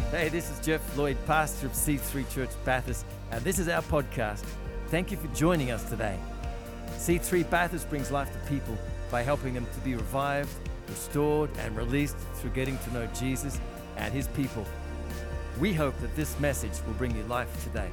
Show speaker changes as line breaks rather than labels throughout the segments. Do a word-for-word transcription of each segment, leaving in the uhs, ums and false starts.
Hey, this is Jeff Lloyd, pastor of C three Church Bathurst, and this is our podcast. Thank you for joining us today. C three Bathurst brings life to people by helping them to be revived, restored, and released through getting to know Jesus and His people. We hope that this message will bring you life today.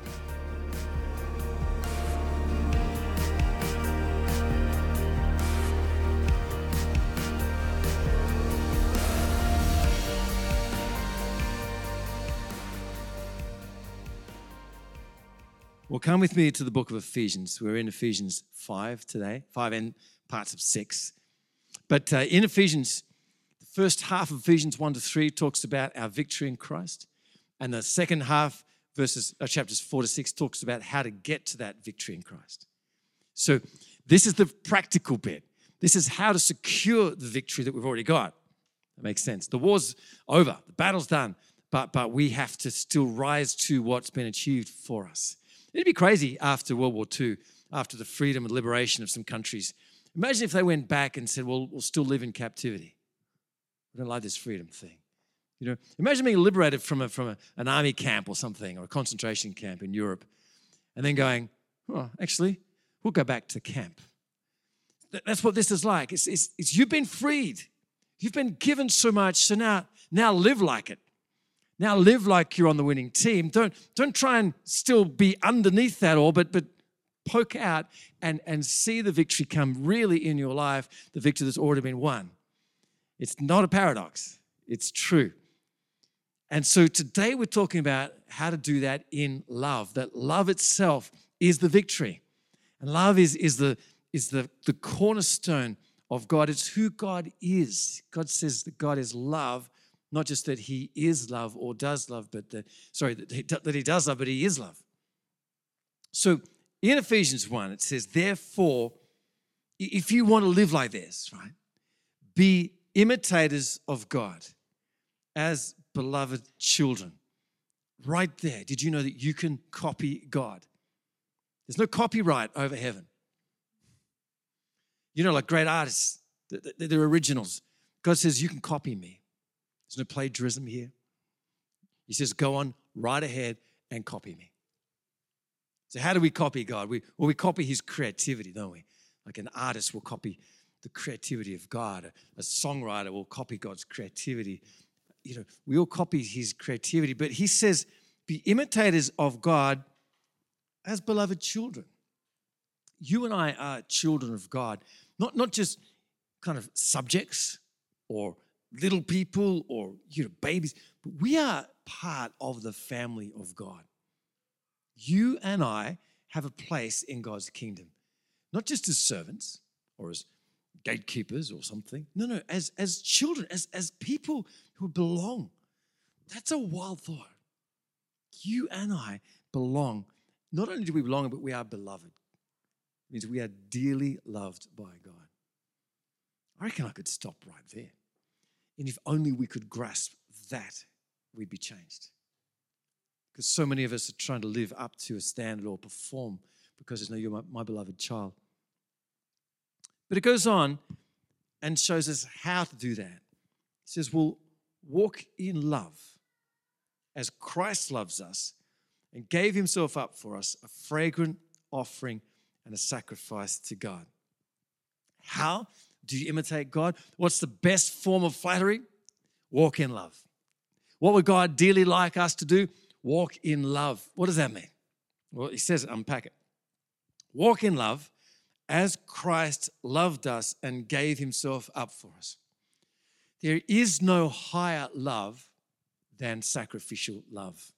Well, come with me to the book of Ephesians. We're in Ephesians five today, five and parts of six. But uh, in Ephesians, the first half of Ephesians one to three talks about our victory in Christ. And the second half, verses uh, chapters four to six, talks about how to get to that victory in Christ. So this is the practical bit. This is how to secure the victory that we've already got. That makes sense. The war's over. The battle's done. But, but we have to still rise to what's been achieved for us. It'd be crazy after World War Two, after the freedom and liberation of some countries. Imagine if they went back and said, well, we'll still live in captivity. We don't like this freedom thing. You know, imagine being liberated from, a, from a, an army camp or something, or a concentration camp in Europe, and then going, oh, actually, we'll go back to camp. That's what this is like. It's, it's, it's you've been freed. You've been given so much, so now, now live like it. Now live like you're on the winning team. Don't, don't try and still be underneath that all, but, but poke out and, and see the victory come really in your life, the victory that's already been won. It's not a paradox. It's true. And so today we're talking about how to do that in love, that love itself is the victory. And love is, is, the, is the, the cornerstone of God. It's who God is. God says that God is love. Not just that He is love or does love, but that, sorry, that he, that he does love, but He is love. So in Ephesians one, it says, therefore, if you want to live like this, right, be imitators of God as beloved children. Right there, did you know that you can copy God? There's no copyright over heaven. You know, like great artists, they're originals. God says, you can copy me. There's no plagiarism here. He says, go on right ahead and copy me. So how do we copy God? We, well, we copy His creativity, don't we? Like an artist will copy the creativity of God. A, a songwriter will copy God's creativity. You know, we all copy His creativity. But He says, be imitators of God as beloved children. You and I are children of God, not, not just kind of subjects or little people or, you know, babies, but we are part of the family of God. You and I have a place in God's kingdom, not just as servants or as gatekeepers or something. No, no, as, as children, as, as people who belong. That's a wild thought. You and I belong. Not only do we belong, but we are beloved. It means we are dearly loved by God. I reckon I could stop right there. And if only we could grasp that, we'd be changed. Because so many of us are trying to live up to a standard or perform because there's no, you're my, my beloved child. But it goes on and shows us how to do that. It says, well, walk in love as Christ loves us and gave Himself up for us, a fragrant offering and a sacrifice to God. How do you imitate God? What's the best form of flattery? Walk in love. What would God dearly like us to do? Walk in love. What does that mean? Well, He says, unpack it. Walk in love as Christ loved us and gave Himself up for us. There is no higher love than sacrificial love.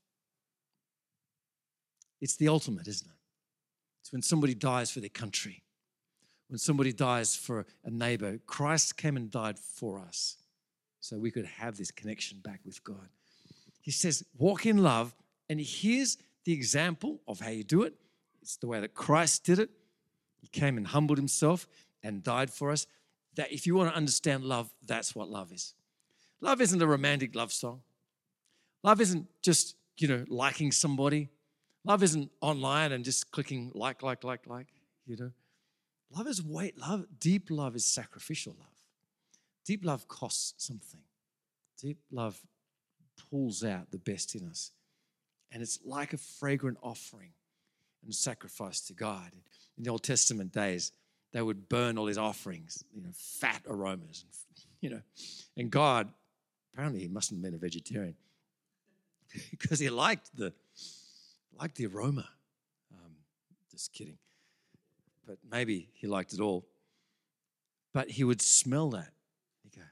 It's the ultimate, isn't it? It's when somebody dies for their country. When somebody dies for a neighbor, Christ came and died for us so we could have this connection back with God. He says, walk in love, and here's the example of how you do it. It's the way that Christ did it. He came and humbled Himself and died for us. That if you want to understand love, that's what love is. Love isn't a romantic love song. Love isn't just, you know, liking somebody. Love isn't online and just clicking like, like, like, like, you know. Love is weight. Love, deep love is sacrificial love. Deep love costs something. Deep love pulls out the best in us. And it's like a fragrant offering and sacrifice to God. In the Old Testament days, they would burn all these offerings, you know, fat aromas, you know. And God, apparently he mustn't have been a vegetarian because he liked the, liked the aroma. Um, just kidding. But maybe he liked it all. But he would smell that. He'd go,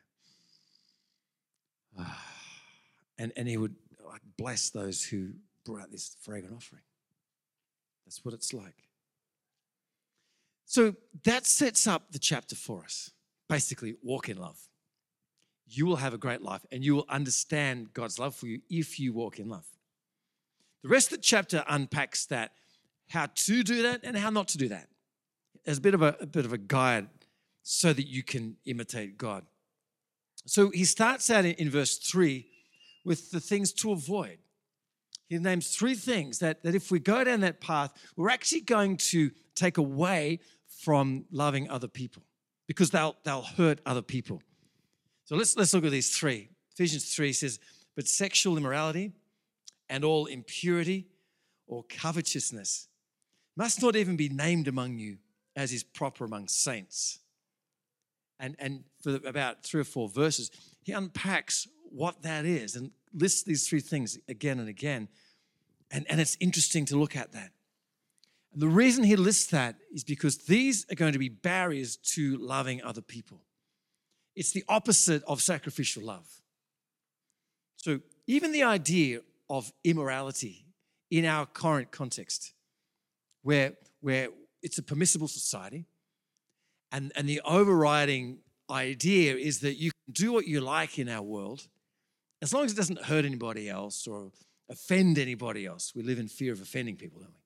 ah. And, and he would like bless those who brought out this fragrant offering. That's what it's like. So that sets up the chapter for us. Basically, walk in love. You will have a great life and you will understand God's love for you if you walk in love. The rest of the chapter unpacks that, how to do that and how not to do that. As a bit of a, a bit of a guide so that you can imitate God. So he starts out in, in verse three with the things to avoid. He names three things that, that if we go down that path, we're actually going to take away from loving other people because they'll, they'll hurt other people. So let's, let's look at these three. Ephesians three says, but sexual immorality and all impurity or covetousness must not even be named among you as is proper among saints. And, and for about three or four verses, he unpacks what that is and lists these three things again and again. And, and it's interesting to look at that. And the reason he lists that is because these are going to be barriers to loving other people. It's the opposite of sacrificial love. So even the idea of immorality in our current context, where, where it's a permissible society, and, and the overriding idea is that you can do what you like in our world, as long as it doesn't hurt anybody else or offend anybody else. We live in fear of offending people, don't we?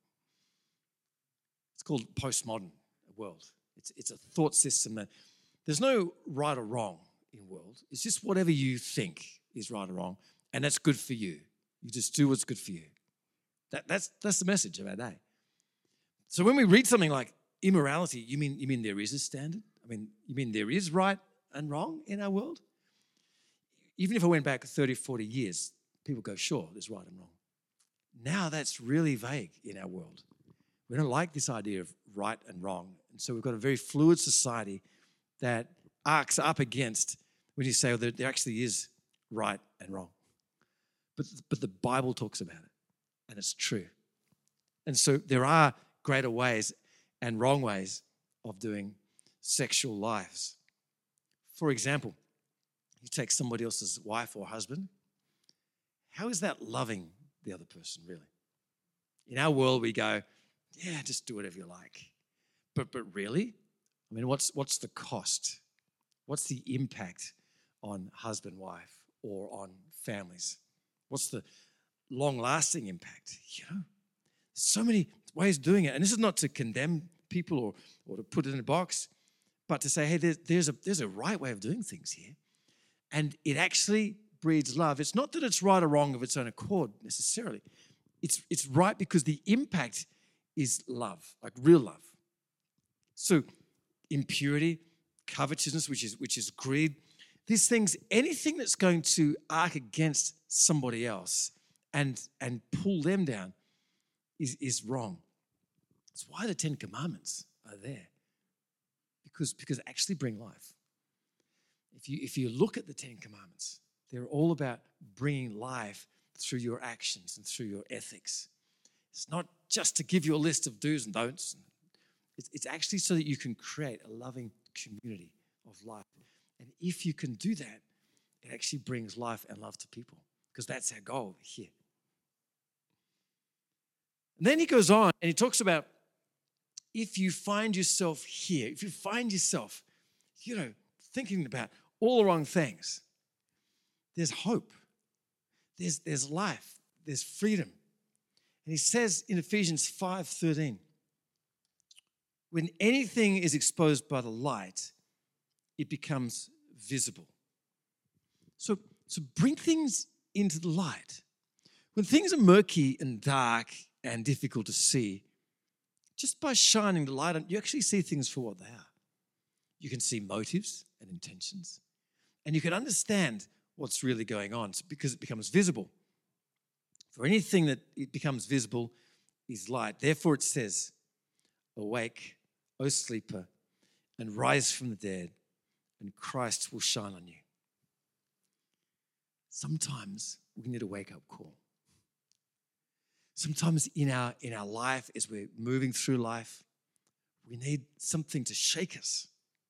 It's called postmodern world. It's, it's a thought system that there's no right or wrong in the world. It's just whatever you think is right or wrong, and that's good for you. You just do what's good for you. That, that's, that's the message of our day. So when we read something like immorality, you mean, you mean there is a standard? I mean, you mean there is right and wrong in our world? Even if I went back thirty, forty years, people go, sure, there's right and wrong. Now that's really vague in our world. We don't like this idea of right and wrong. And so we've got a very fluid society that arcs up against when you say, well, there, there actually is right and wrong. But, but the Bible talks about it, and it's true. And so there are greater ways and wrong ways of doing sexual lives. For example, you take somebody else's wife or husband. How is that loving the other person, really? In our world, we go, yeah, just do whatever you like. But but really? I mean, what's what's the cost? What's the impact on husband, wife, or on families? What's the long-lasting impact? You know, so many ways of doing it. And this is not to condemn people or, or to put it in a box, but to say, hey, there's, there's a there's a right way of doing things here. And it actually breeds love. It's not that it's right or wrong of its own accord necessarily. It's it's right because the impact is love, like real love. So impurity, covetousness, which is which is greed, these things, anything that's going to arc against somebody else and and pull them down is, is wrong. That's why the Ten Commandments are there. Because, because they actually bring life. If you if you look at the Ten Commandments, they're all about bringing life through your actions and through your ethics. It's not just to give you a list of do's and don'ts. It's, it's actually so that you can create a loving community of life. And if you can do that, it actually brings life and love to people because that's our goal here. And then he goes on and he talks about if you find yourself here, if you find yourself, you know, thinking about all the wrong things, there's hope. There's, there's life. There's freedom. And he says in Ephesians five thirteen, when anything is exposed by the light, it becomes visible. So, so bring things into the light. When things are murky and dark and difficult to see, just by shining the light on, you actually see things for what they are. You can see motives and intentions, and you can understand what's really going on because it becomes visible. For anything that it becomes visible is light. Therefore it says, awake, O sleeper, and rise from the dead, and Christ will shine on you. Sometimes we need a wake-up call. Sometimes in our, in our life, as we're moving through life, we need something to shake us.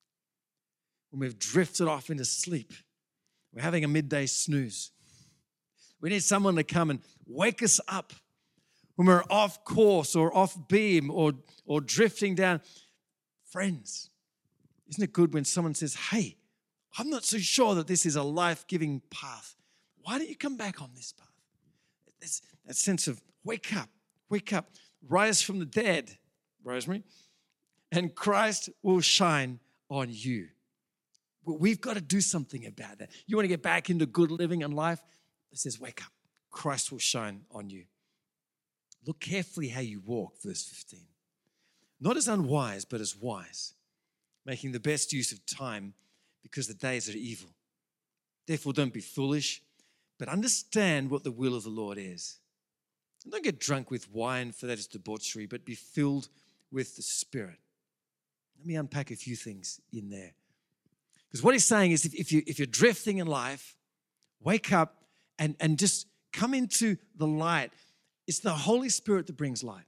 When we've drifted off into sleep, we're having a midday snooze. We need someone to come and wake us up when we're off course or off beam or, or drifting down. Friends, isn't it good when someone says, hey, I'm not so sure that this is a life-giving path. Why don't you come back on this path? There's that sense of wake up, wake up, rise from the dead, Rosemary, and Christ will shine on you. But we've got to do something about that. You want to get back into good living and life? It says, wake up, Christ will shine on you. Look carefully how you walk, verse fifteen. Not as unwise, but as wise, making the best use of time because the days are evil. Therefore, don't be foolish, but understand what the will of the Lord is. And don't get drunk with wine, for that is debauchery, but be filled with the Spirit. Let me unpack a few things in there. Because what he's saying is if, if, you, if you're drifting in life, wake up and, and just come into the light. It's the Holy Spirit that brings light.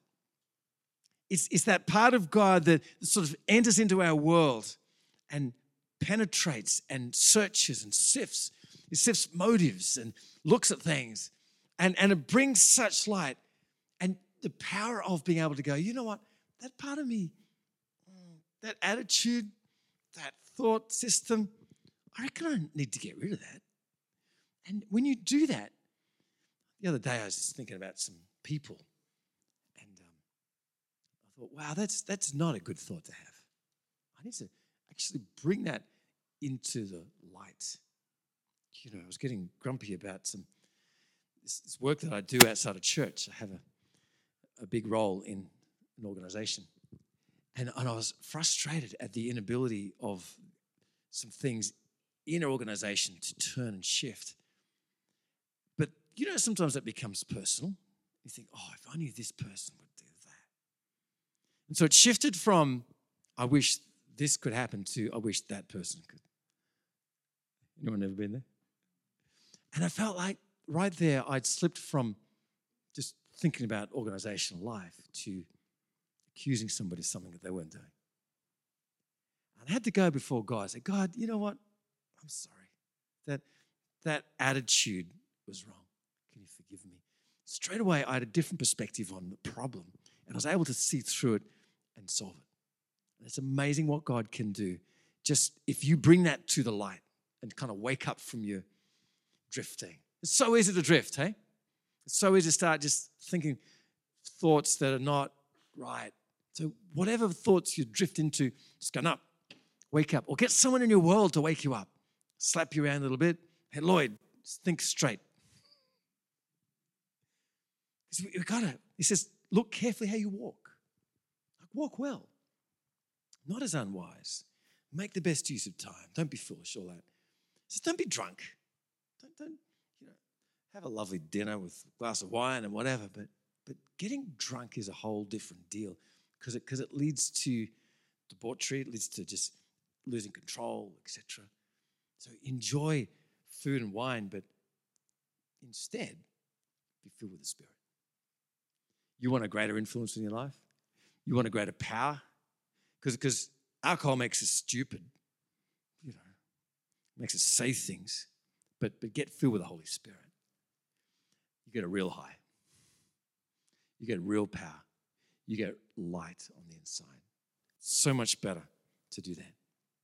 It's, it's that part of God that sort of enters into our world and penetrates and searches and sifts. It sifts motives and looks at things. And, and it brings such light. And the power of being able to go, you know what? That part of me, that attitude, that thought system, I reckon I need to get rid of that. And when you do that, the other day I was just thinking about some people. And um, I thought, wow, that's that's not a good thought to have. I need to actually bring that into the light. You know, I was getting grumpy about some this, this work that I do outside of church. I have a, a big role in an organization. And, and I was frustrated at the inability of some things in our organization to turn and shift. But, you know, sometimes that becomes personal. You think, oh, if I knew this person would do that. And so it shifted from, I wish this could happen, to I wish that person could. Anyone ever been there? And I felt like right there I'd slipped from just thinking about organizational life to accusing somebody of something that they weren't doing. And I had to go before God and say, God, you know what? I'm sorry. That, that attitude was wrong. Can you forgive me? Straight away, I had a different perspective on the problem, and I was able to see through it and solve it. And it's amazing what God can do. Just if you bring that to the light and kind of wake up from your drifting. It's so easy to drift, hey? It's so easy to start just thinking thoughts that are not right. So whatever thoughts you drift into, just go, no, wake up. Or get someone in your world to wake you up. Slap you around a little bit. Hey, Lloyd, think straight. We've got to, he says, look carefully how you walk. Like, walk well. Not as unwise. Make the best use of time. Don't be foolish, all that. He says, don't be drunk. Don't, don't, you know, have a lovely dinner with a glass of wine and whatever, but but getting drunk is a whole different deal because it, because it leads to debauchery, it leads to just losing control, et cetera. So enjoy food and wine, but instead be filled with the Spirit. You want a greater influence in your life? You want a greater power? Because because alcohol makes us stupid, you know, makes us say things, but but get filled with the Holy Spirit. You get a real high. You get real power. You get light on the inside. So much better to do that.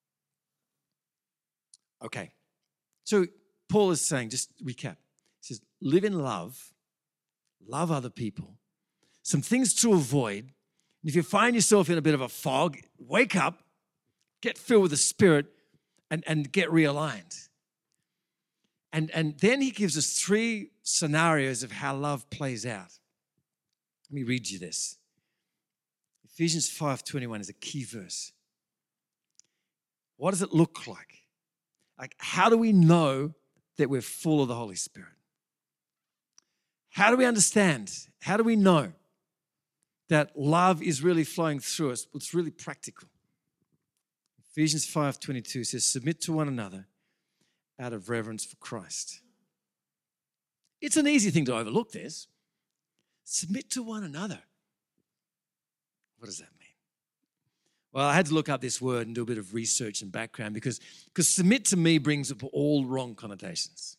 Okay. So Paul is saying, just recap. He says, live in love. Love other people. Some things to avoid. And if you find yourself in a bit of a fog, wake up, get filled with the Spirit, and, and get realigned. And, and then he gives us three scenarios of how love plays out. Let me read you this. Ephesians five twenty-one is a key verse. What does it look like? Like, how do we know that we're full of the Holy Spirit. How do we understand? How do we know that love is really flowing through us? Well, it's really practical. Ephesians five twenty-two says, submit to one another out of reverence for Christ. It's an easy thing to overlook this. Submit to one another. What does that mean? Well, I had to look up this word and do a bit of research and background because, because submit to me brings up all wrong connotations.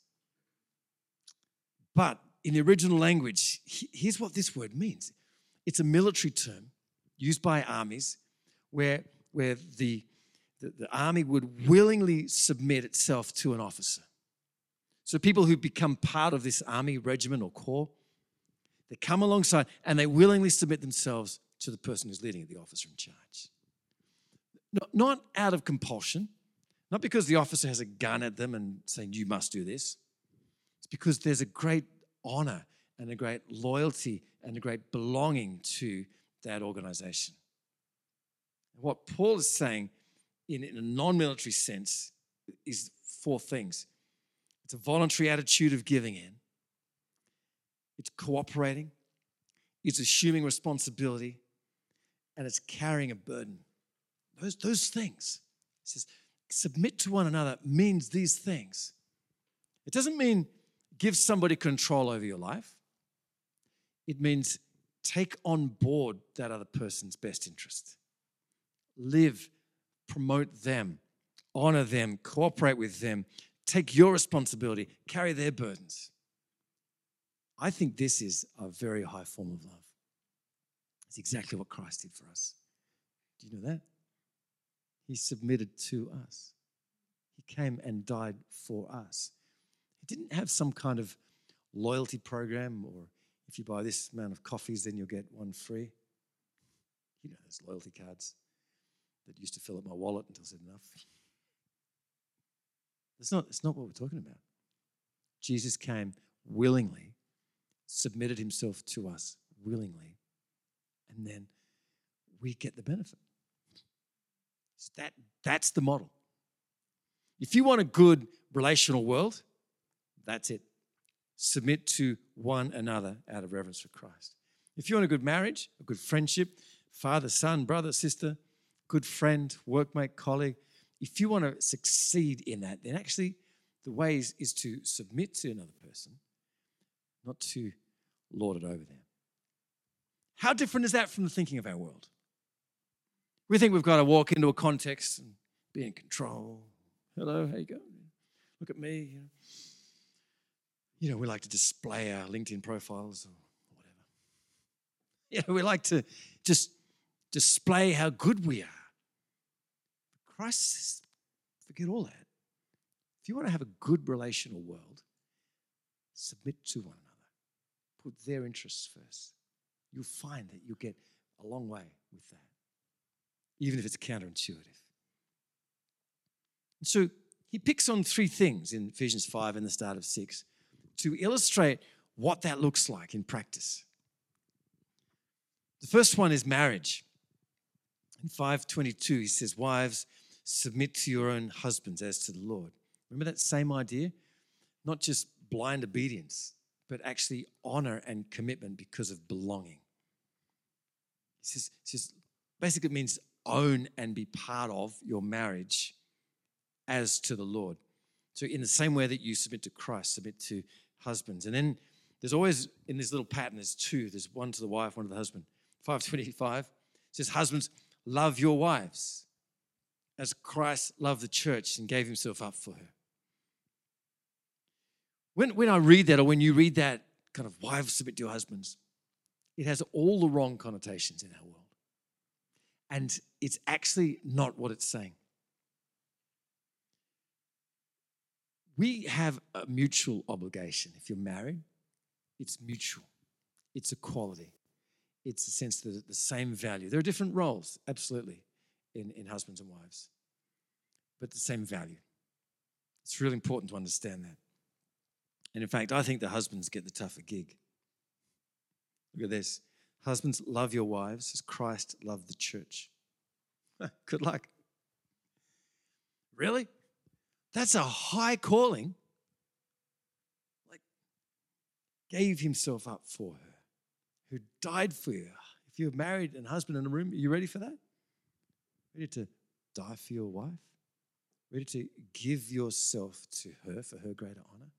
But in the original language, here's what this word means. It's a military term used by armies where, where the, the, the army would willingly submit itself to an officer. So people who become part of this army regiment or corps, they come alongside and they willingly submit themselves to the person who's leading it, the officer in charge. Not, not out of compulsion, not because the officer has a gun at them and saying, you must do this. It's because there's a great honor and a great loyalty and a great belonging to that organization. What Paul is saying in, in a non-military sense is four things. It's a voluntary attitude of giving in. It's cooperating. It's assuming responsibility. And it's carrying a burden. Those, those things. It says, submit to one another means these things. It doesn't mean give somebody control over your life. It means take on board that other person's best interest. Live, promote them, honor them, cooperate with them, take your responsibility, carry their burdens. I think this is a very high form of love. It's exactly what Christ did for us. Do you know that? He submitted to us. He came and died for us. He didn't have some kind of loyalty program or if you buy this amount of coffees, then you'll get one free. You know those loyalty cards that used to fill up my wallet until I said enough. That's not, that's not what we're talking about. Jesus came willingly, submitted himself to us willingly, and then we get the benefit. That, that's the model. If you want a good relational world, that's it. Submit to one another out of reverence for Christ. If you want a good marriage, a good friendship, father, son, brother, sister, good friend, workmate, colleague, if you want to succeed in that, then actually the way is, is to submit to another person, not to lord it over them. How different is that from the thinking of our world? We think we've got to walk into a context and be in control. Hello, how you going? Look at me. You know, you know we like to display our LinkedIn profiles or whatever. You know, we like to just display how good we are. Christ says, forget all that. If you want to have a good relational world, submit to one another. Put their interests first. You'll find that you'll get a long way with that, even if it's counterintuitive. And so he picks on three things in Ephesians five and the start of six to illustrate what that looks like in practice. The first one is marriage. In five twenty-two, he says, wives, submit to your own husbands as to the Lord. Remember that same idea? Not just blind obedience, but actually honor and commitment because of belonging. He says, he says basically it means own and be part of your marriage as to the Lord. So in the same way that you submit to Christ, submit to husbands. And then there's always, in this little pattern, there's two. There's one to the wife, one to the husband. five twenty-five says, husbands, love your wives as Christ loved the church and gave himself up for her. When, when I read that, or when you read that kind of wives submit to your husbands, it has all the wrong connotations in our world. And it's actually not what it's saying. We have a mutual obligation. If you're married, it's mutual. It's equality. It's a sense that the same value. There are different roles, absolutely, in, in husbands and wives, but the same value. It's really important to understand that. And in fact, I think the husbands get the tougher gig. Look at this. Husbands, love your wives as Christ loved the church. Good luck. Really? That's a high calling. gave himself up for her, who died for you. If you're married and husband in a room, are you ready for that? Ready to die for your wife? Ready to give yourself to her for her greater honor?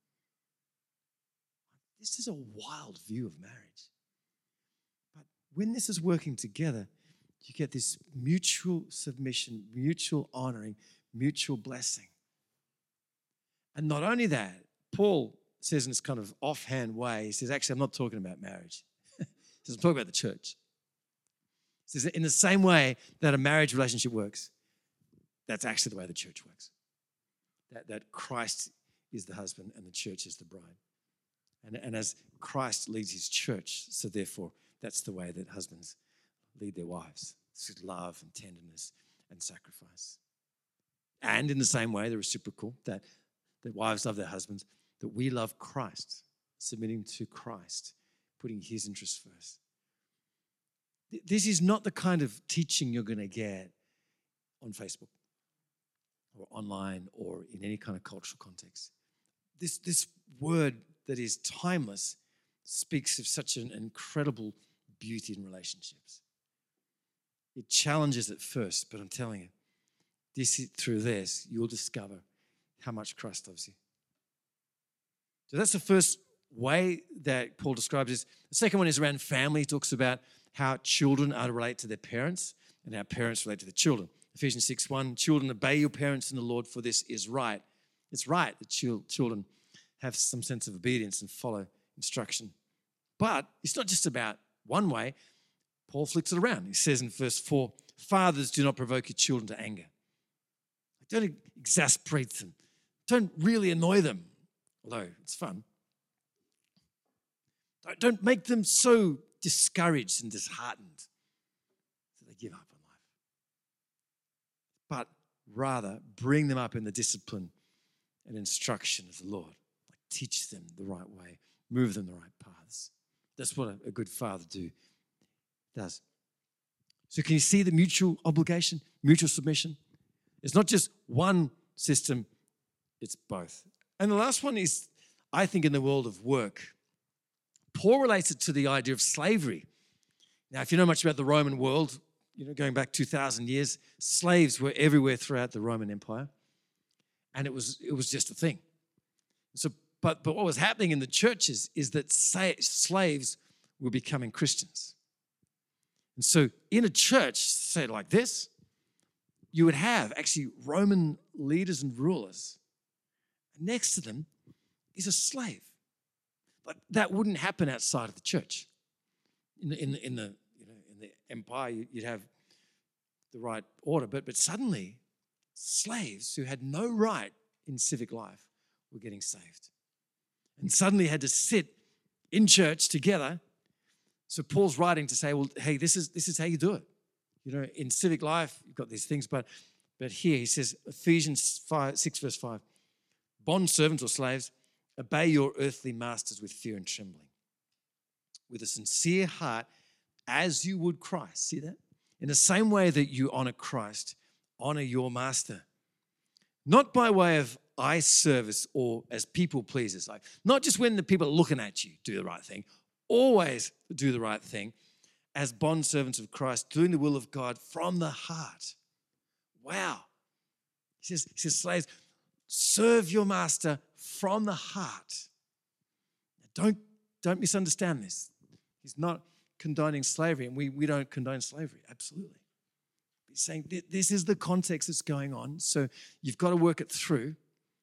This is a wild view of marriage. But when this is working together, you get this mutual submission, mutual honoring, mutual blessing. And not only that, Paul says in this kind of offhand way, he says, actually, I'm not talking about marriage. He says, I'm talking about the church. He says, in the same way that a marriage relationship works, that's actually the way the church works. That, that Christ is the husband and the church is the bride. And, and as Christ leads his church, so therefore, that's the way that husbands lead their wives. It's love and tenderness and sacrifice. And in the same way, the reciprocal, that, that wives love their husbands, that we love Christ, submitting to Christ, putting his interests first. This is not the kind of teaching you're going to get on Facebook or online or in any kind of cultural context. This, this word that is timeless speaks of such an incredible beauty in relationships. It challenges at first, but I'm telling you, this is, through this, you'll discover how much Christ loves you. So that's the first way that Paul describes this. The second one is around family. He talks about how children are to relate to their parents and how parents relate to their children. Ephesians six one, children, obey your parents in the Lord, for this is right. It's right that children have some sense of obedience and follow instruction. But it's not just about one way. Paul flicks it around. He says in verse four, fathers, do not provoke your children to anger. Don't exasperate them. Don't really annoy them, although it's fun. Don't make them so discouraged and disheartened that they give up on life. But rather, bring them up in the discipline and instruction of the Lord. Like teach them the right way, move them the right paths. That's what a, a good father do does. So can you see the mutual obligation, mutual submission? It's not just one system, it's both. And the last one is, I think, in the world of work. Paul relates it to the idea of slavery. Now, if you know much about the Roman world, you know, going back two thousand years, slaves were everywhere throughout the Roman Empire. And it was it was just a thing. So, but, but what was happening in the churches is that sa- slaves were becoming Christians. And so in a church, say like this, you would have actually Roman leaders and rulers. Next to them is a slave. But that wouldn't happen outside of the church. In the, in the, in the, you know, in the empire, you'd have the right order. But, but suddenly, slaves who had no right in civic life were getting saved. And suddenly had to sit in church together. So Paul's writing to say, well, hey, this is, this is how you do it. You know, in civic life, you've got these things. But, but here he says, Ephesians five, six, verse five, bond servants or slaves, obey your earthly masters with fear and trembling, with a sincere heart, as you would Christ. See that? In the same way that you honor Christ, honor your master. Not by way of eye service or as people pleasers. Like, not just when the people are looking at you, do the right thing. Always do the right thing as bondservants of Christ, doing the will of God from the heart. Wow. He says, he says, slaves, serve your master from the heart. Don't, don't misunderstand this. He's not condoning slavery, and we, we don't condone slavery, absolutely. He's saying this is the context that's going on, so you've got to work it through,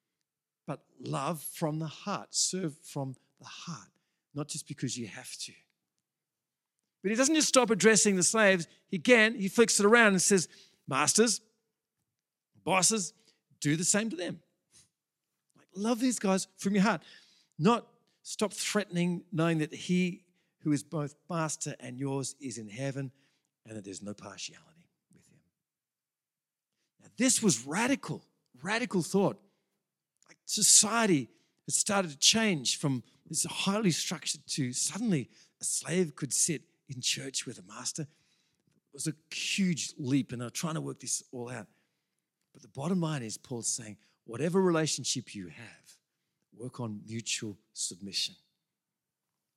but love from the heart, serve from the heart, not just because you have to. But he doesn't just stop addressing the slaves. Again, he flicks it around and says, masters, bosses, do the same to them. Like, love these guys from your heart. Not stop threatening, knowing that he who is both master and yours is in heaven and that there's no partiality with him. Now, this was radical, radical thought. Like, society has started to change from this highly structured to suddenly a slave could sit in church with a master. It was a huge leap, and they're trying to work this all out. But the bottom line is Paul's saying, whatever relationship you have, work on mutual submission.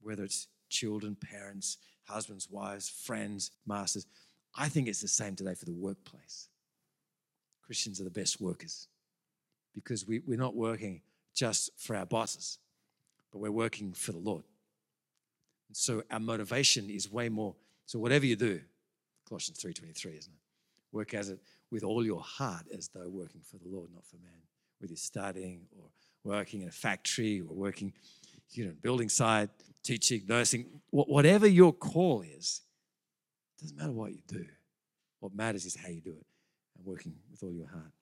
whether it's children, parents, husbands, wives, friends, masters. I think it's the same today for the workplace. Christians are the best workers because we, we're not working just for our bosses, but we're working for the Lord. And so our motivation is way more. So whatever you do, Colossians three twenty-three, isn't it? Work as it with all your heart as though working for the Lord, not for man. Whether you're studying or working in a factory or working, you know, building site, teaching, nursing, whatever your call is, it doesn't matter what you do. What matters is how you do it and working with all your heart.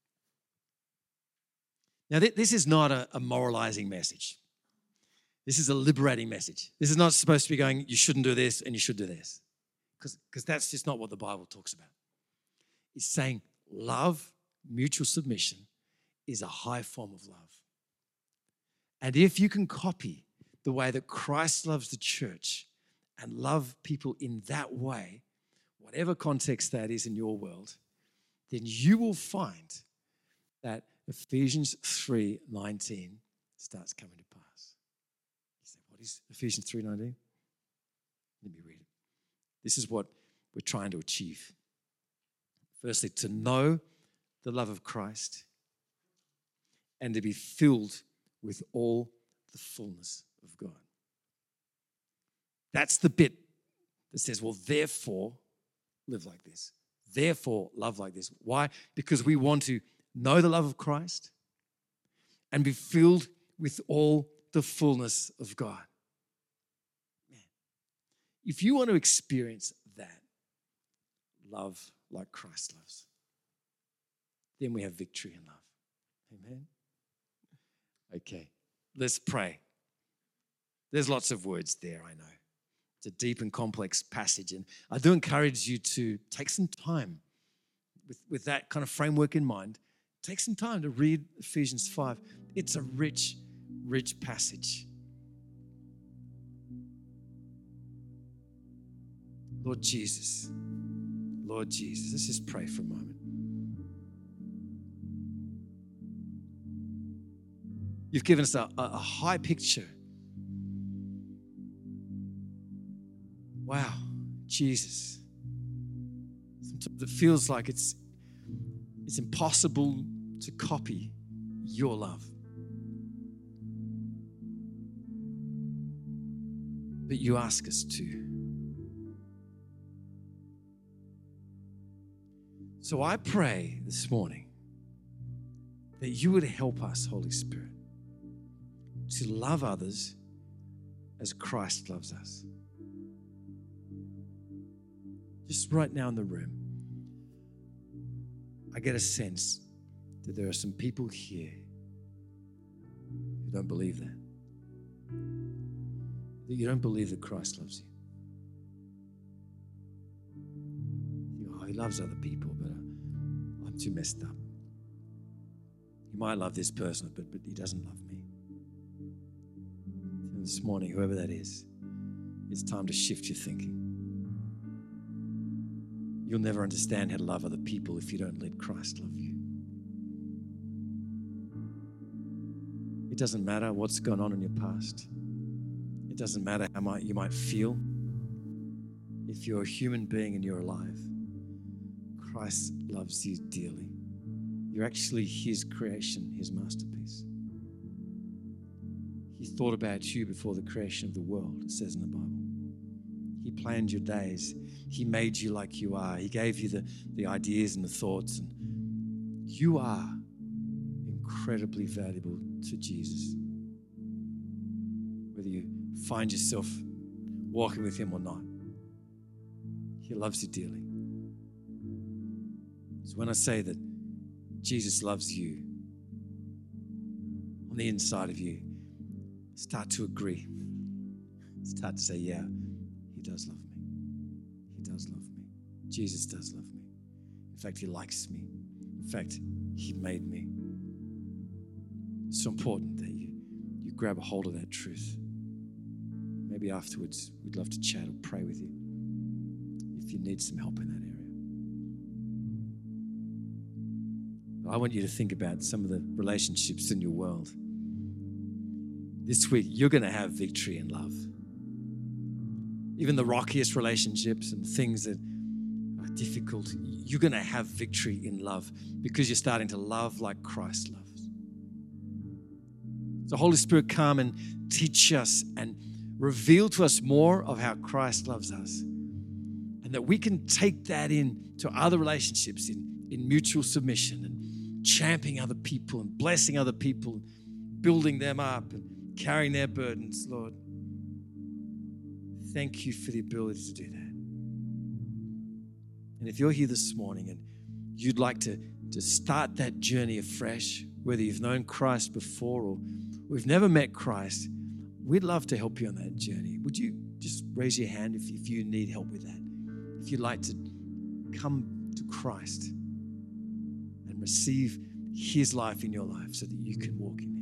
Now, this is not a, a moralizing message. This is a liberating message. This is not supposed to be going, you shouldn't do this and you should do this. Because that's just not what the Bible talks about. It's saying love, mutual submission, is a high form of love. And if you can copy the way that Christ loves the church and love people in that way, whatever context that is in your world, then you will find that Ephesians three nineteen starts coming to pass. You say, what is Ephesians three nineteen? Let me read it. This is what we're trying to achieve. Firstly, to know the love of Christ and to be filled with all the fullness of God. That's the bit that says, well, therefore, live like this. Therefore, love like this. Why? Because we want to know the love of Christ and be filled with all the fullness of God. Man, if you want to experience that, love like Christ loves, then we have victory in love. Amen? Okay, let's pray. There's lots of words there, I know. It's a deep and complex passage, and I do encourage you to take some time with, with that kind of framework in mind. Take some time to read Ephesians five. It's a rich, rich passage. Lord Jesus, Lord Jesus, let's just pray for a moment. You've given us a, a high picture. Wow, Jesus. Sometimes it feels like it's, it's impossible to copy your love. But you ask us to. So I pray this morning that you would help us, Holy Spirit, to love others as Christ loves us. Just right now in the room, I get a sense that there are some people here who don't believe that. That you don't believe that Christ loves you. You go, oh, he loves other people, but I'm too messed up. He might love this person, but, but he doesn't love me. And this morning, whoever that is, it's time to shift your thinking. You'll never understand how to love other people if you don't let Christ love you. It doesn't matter what's gone on in your past. It doesn't matter how you might feel. If you're a human being and you're alive, Christ loves you dearly. You're actually his creation, his masterpiece. He thought about you before the creation of the world, it says in the Bible. He planned your days. He made you like you are. He gave you the, the ideas and the thoughts. And you are incredibly valuable to Jesus. Whether you find yourself walking with him or not, he loves you dearly. So when I say that Jesus loves you, on the inside of you, start to agree. Start to say, yeah, he does love me. He does love me. Jesus does love me. In fact, he likes me. In fact, he made me. It's so important that you, you grab a hold of that truth. Maybe afterwards, we'd love to chat or pray with you if you need some help in that area. But I want you to think about some of the relationships in your world. This week, you're going to have victory in love. even the rockiest relationships and things that are difficult, you're going to have victory in love because you're starting to love like Christ loves. So Holy Spirit, come and teach us and reveal to us more of how Christ loves us, and that we can take that in to other relationships in, in mutual submission and championing other people and blessing other people, building them up and carrying their burdens, Lord. Thank you for the ability to do that. And if you're here this morning and you'd like to, to start that journey afresh, whether you've known Christ before or we've never met Christ, we'd love to help you on that journey. Would you just raise your hand if, if you need help with that? If you'd like to come to Christ and receive His life in your life so that you can walk in Him.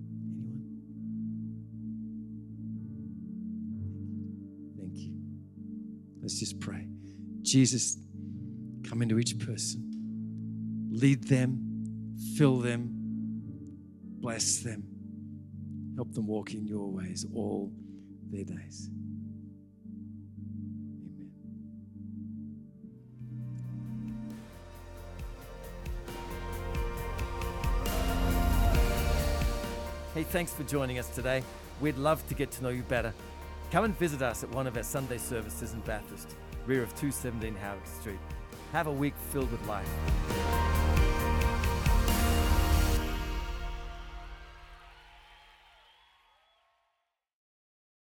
Anyone? Thank you. Let's just pray. Jesus, come into each person. Lead them, fill them, bless them. Help them walk in your ways all their days. Amen. Hey, thanks for joining us today. We'd love to get to know you better. Come and visit us at one of our Sunday services in Bathurst, rear of two seventeen Howard Street. Have a week filled with life.